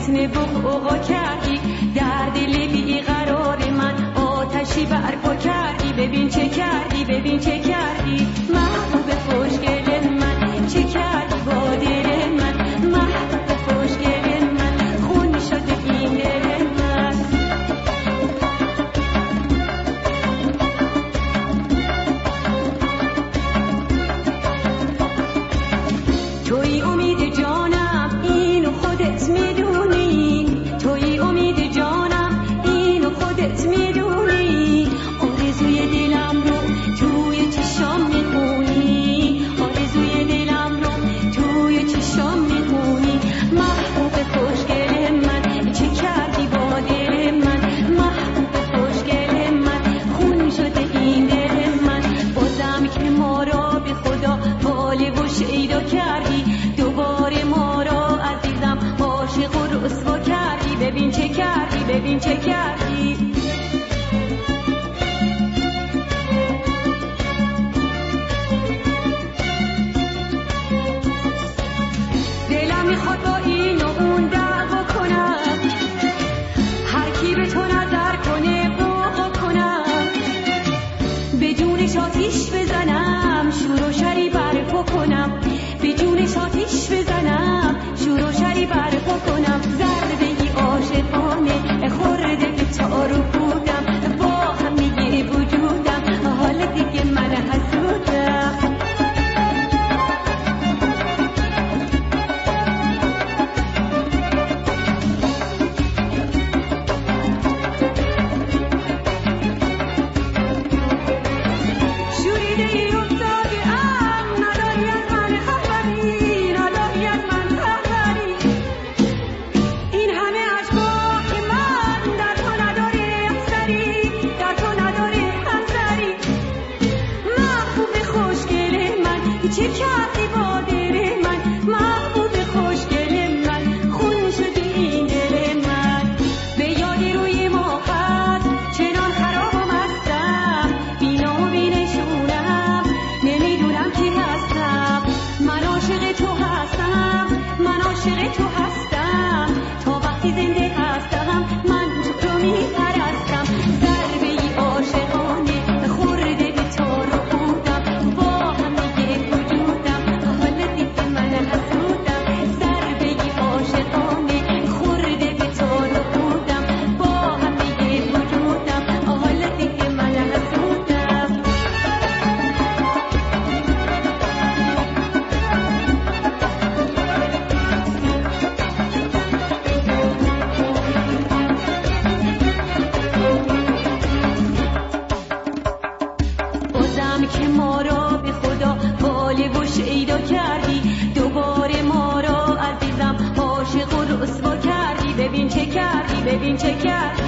فتنه بغوغا کردی، در دل بیقرار من آتشی برپا کردی. ببین چه کردی، ببین چه کردی محبوب خوشگل من، چه کردی با دل من محبوب خوشگل من، خون شده این دل من. توی امید جانم اینو خودت میدونی، توی امید جانم اینو خودت میدونی. آرزوی دلم رو توی چشام میخونی، آرزوی دلم رو توی چشام میخونی. محبوب خوشگل من، چه کردی با دل من محبوب خوشگل من، خون شده این دل من. بازم که ما را به خدا واله و شیدا کردی، دوباره ما را عزیزم عاشق و رسوا کردی. ببین چه کردی، ببین چه کردی. دلم میخواد با این و اون دعوا کنم، هر کی به تو نظر کنه بغض کنم، به جونش آتیش بزنم شور و شری برپا کنم، به جونش آتیش بزنم شور و شری برپا کنم. ضربه ای عاشقانه خورده به تار و پودم، با همه وجودم حالا دیگه من حسودم. چه کردی با دل من محبوب خوشگل من، خون شدی این دل من. به یادی روی ما هست چنان خراب و مستم، بینا و بینشونم نمیدونم کی هستم. من عاشق تو هستم، من عاشق تو هستم، تا وقتی زنده هستم من تو رو میپرستم. ضربه ای عاشقانه خورده به تار و پودم، با همه که ما را به خدا واله و شیدا کردی، دوباره ما را عزیزم عاشق و رسوا کردی. ببین چه کردی، ببین چه کردی.